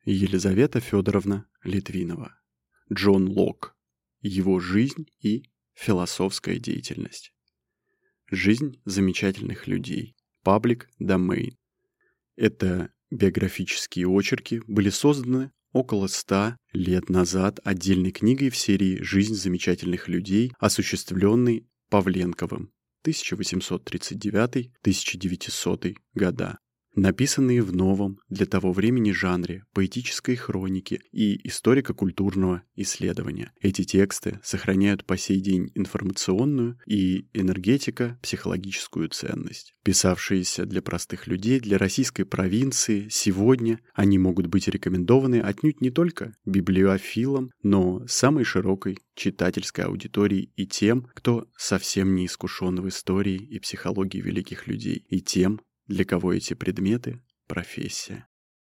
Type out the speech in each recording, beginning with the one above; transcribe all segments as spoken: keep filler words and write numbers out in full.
Елизавета Федоровна Литвинова. Джон Лок. Его жизнь и философская деятельность. Жизнь замечательных людей. Public Domain. Это биографические очерки были созданы около ста лет назад отдельной книгой в серии «Жизнь замечательных людей», осуществленной Павленковым тысяча восемьсот тридцать девятый — тысяча девятисотый года. Написанные в новом для того времени жанре поэтической хроники и историко-культурного исследования. Эти тексты сохраняют по сей день информационную и энергетико-психологическую ценность. Писавшиеся для простых людей, для российской провинции, сегодня они могут быть рекомендованы отнюдь не только библиофилам, но самой широкой читательской аудитории и тем, кто совсем не искушен в истории и психологии великих людей, и тем, для кого эти предметы – профессия.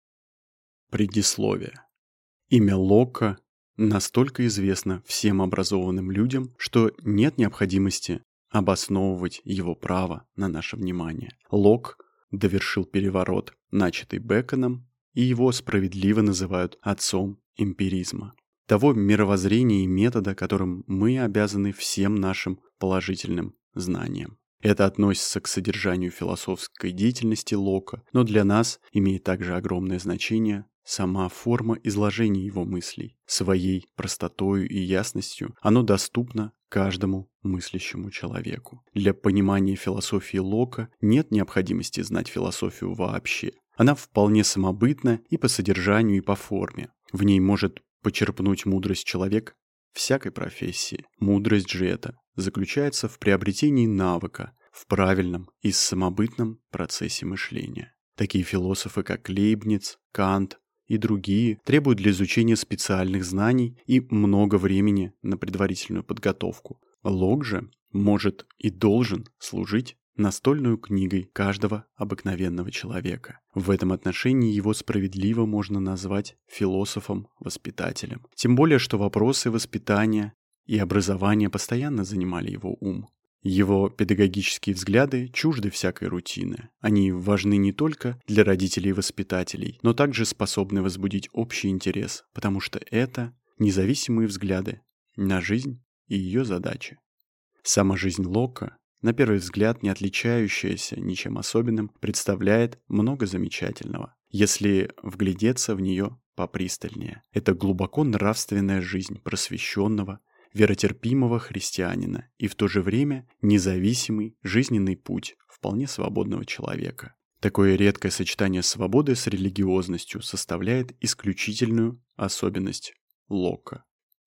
Предисловие. Имя Лока настолько известно всем образованным людям, что нет необходимости обосновывать его право на наше внимание. Лок довершил переворот, начатый Бэконом, и его справедливо называют отцом эмпиризма. Того мировоззрения и метода, которым мы обязаны всем нашим положительным знаниям. Это относится к содержанию философской деятельности Лока, но для нас имеет также огромное значение сама форма изложения его мыслей. Своей простотою и ясностью оно доступно каждому мыслящему человеку. Для понимания философии Лока нет необходимости знать философию вообще. Она вполне самобытна и по содержанию, и по форме. В ней может почерпнуть мудрость человек всякой профессии. Мудрость же эта заключается в приобретении навыка, в правильном и самобытном процессе мышления. Такие философы, как Лейбниц, Кант и другие, требуют для изучения специальных знаний и много времени на предварительную подготовку. Лок же может и должен служить настольную книгой каждого обыкновенного человека. В этом отношении его справедливо можно назвать философом-воспитателем. Тем более, что вопросы воспитания и образования постоянно занимали его ум. Его педагогические взгляды чужды всякой рутины. Они важны не только для родителей и воспитателей, но также способны возбудить общий интерес, потому что это независимые взгляды на жизнь и ее задачи. Сама жизнь Лока, на первый взгляд не отличающаяся ничем особенным, представляет много замечательного, если вглядеться в нее попристальнее. Это глубоко нравственная жизнь просвещенного, веротерпимого христианина и в то же время независимый жизненный путь вполне свободного человека. Такое редкое сочетание свободы с религиозностью составляет исключительную особенность Лока.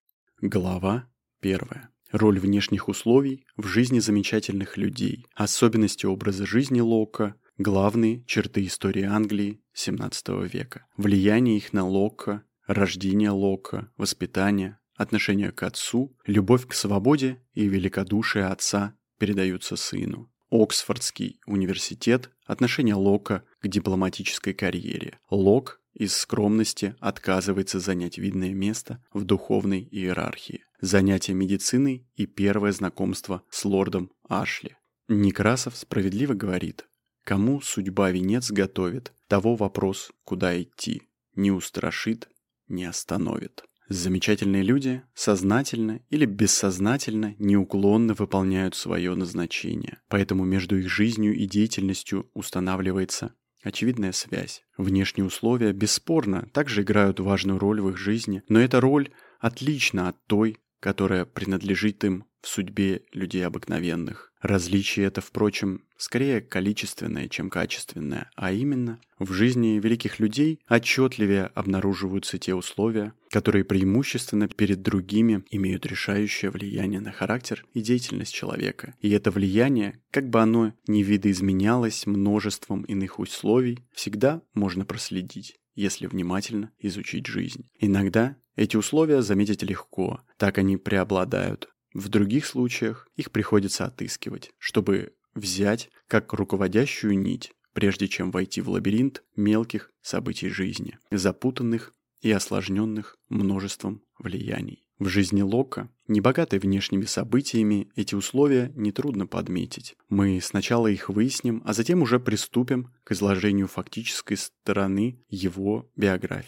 Глава первая. Роль внешних условий в жизни замечательных людей, особенности образа жизни Лока, главные черты истории Англии семнадцатого века, влияние их на Лока, рождение Лока, воспитание, отношение к отцу, любовь к свободе и великодушие отца передаются сыну. Оксфордский университет, отношение Лока к дипломатической карьере. Лок из скромности отказывается занять видное место в духовной иерархии. Занятие медициной и первое знакомство с лордом Ашли. Некрасов справедливо говорит: «Кому судьба венец готовит, того вопрос, куда идти, не устрашит, не остановит». Замечательные люди сознательно или бессознательно неуклонно выполняют свое назначение, поэтому между их жизнью и деятельностью устанавливается очевидная связь. Внешние условия, бесспорно, также играют важную роль в их жизни, но эта роль отлична от той, которая принадлежит им в судьбе людей обыкновенных. Различие это, впрочем, скорее количественное, чем качественное, а именно в жизни великих людей отчетливее обнаруживаются те условия, которые преимущественно перед другими имеют решающее влияние на характер и деятельность человека. И это влияние, как бы оно ни видоизменялось множеством иных условий, всегда можно проследить, если внимательно изучить жизнь. Иногда эти условия заметить легко, так они преобладают. В других случаях их приходится отыскивать, чтобы взять как руководящую нить, прежде чем войти в лабиринт мелких событий жизни, запутанных и осложненных множеством влияний. В жизни Лока, небогатой внешними событиями, эти условия нетрудно подметить. Мы сначала их выясним, а затем уже приступим к изложению фактической стороны его биографии.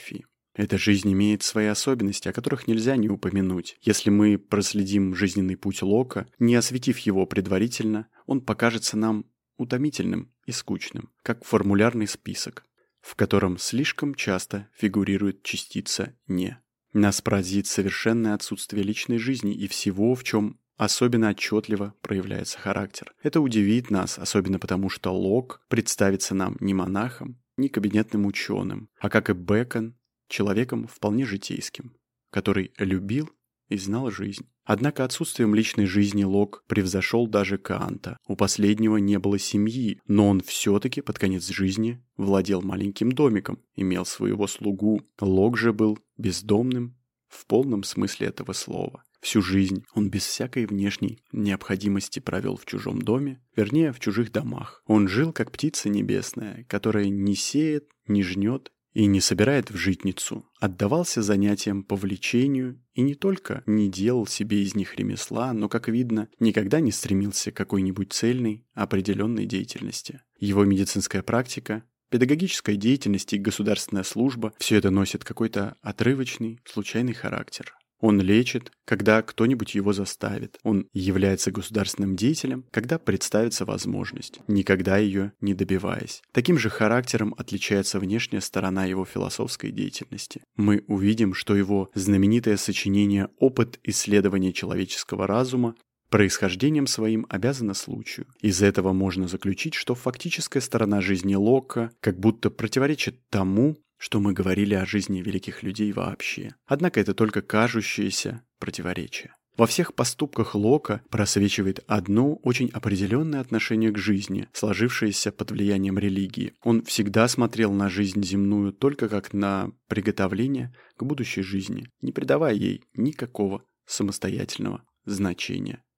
Эта жизнь имеет свои особенности, о которых нельзя не упомянуть. Если мы проследим жизненный путь Лока, не осветив его предварительно, он покажется нам утомительным и скучным, как формулярный список, в котором слишком часто фигурирует частица «не». Нас поразит совершенное отсутствие личной жизни и всего, в чем особенно отчетливо проявляется характер. Это удивит нас, особенно потому, что Лок представится нам не монахом, не кабинетным ученым, а, как и Бэкон, человеком вполне житейским, который любил и знал жизнь. Однако отсутствием личной жизни Лок превзошел даже Канта. У последнего не было семьи, но он все-таки под конец жизни владел маленьким домиком, имел своего слугу. Лок же был бездомным в полном смысле этого слова. Всю жизнь он без всякой внешней необходимости провел в чужом доме, вернее, в чужих домах. Он жил как птица небесная, которая не сеет, не жнет и не собирает в житницу, отдавался занятиям по влечению и не только не делал себе из них ремесла, но, как видно, никогда не стремился к какой-нибудь цельной, определенной деятельности. Его медицинская практика, педагогическая деятельность и государственная служба – все это носит какой-то отрывочный, случайный характер. Он лечит, когда кто-нибудь его заставит. Он является государственным деятелем, когда представится возможность, никогда ее не добиваясь. Таким же характером отличается внешняя сторона его философской деятельности. Мы увидим, что его знаменитое сочинение «Опыт исследования человеческого разума» происхождением своим обязано случаю. Из этого можно заключить, что фактическая сторона жизни Лока как будто противоречит тому, что мы говорили о жизни великих людей вообще. Однако это только кажущееся противоречие. Во всех поступках Лока просвечивает одно очень определенное отношение к жизни, сложившееся под влиянием религии. Он всегда смотрел на жизнь земную только как на приготовление к будущей жизни, не придавая ей никакого самостоятельного значения.